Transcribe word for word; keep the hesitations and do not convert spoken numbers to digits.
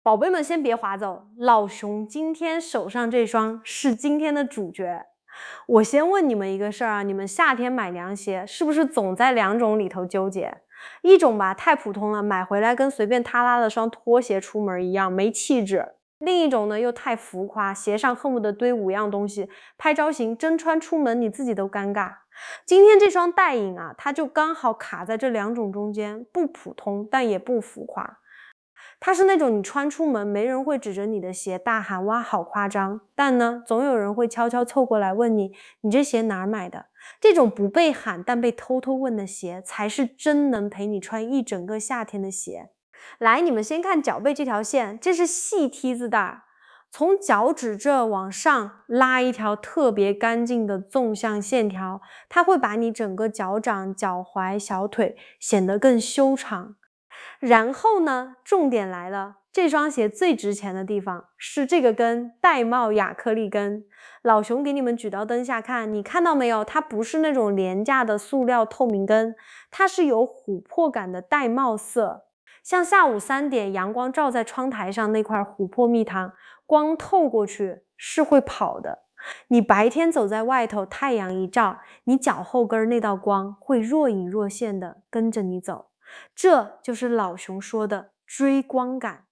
宝贝们先别划走，老熊今天手上这双是今天的主角。我先问你们一个事儿啊，你们夏天买凉鞋是不是总在两种里头纠结？一种吧太普通了，买回来跟随便踏拉了双拖鞋出门一样，没气质。另一种呢又太浮夸，鞋上恨不得堆五样东西，拍照型真穿出门你自己都尴尬。今天这双带影啊，它就刚好卡在这两种中间，不普通但也不浮夸。它是那种你穿出门没人会指着你的鞋大喊哇好夸张，但呢总有人会悄悄凑过来问你，你这鞋哪儿买的？这种不被喊但被偷偷问的鞋才是真能陪你穿一整个夏天的鞋。来，你们先看脚背这条线，这是细梯子带，从脚趾这往上拉一条特别干净的纵向线条，它会把你整个脚掌、脚踝、小腿显得更修长。然后呢，重点来了，这双鞋最值钱的地方是这个跟玳瑁亚克力跟。老熊给你们举到灯下看，你看到没有？它不是那种廉价的塑料透明跟，它是有琥珀感的玳瑁色。像下午三点阳光照在窗台上那块琥珀蜜糖，光透过去是会跑的。你白天走在外头，太阳一照，你脚后跟那道光会若隐若现的跟着你走。这就是老熊说的追光感。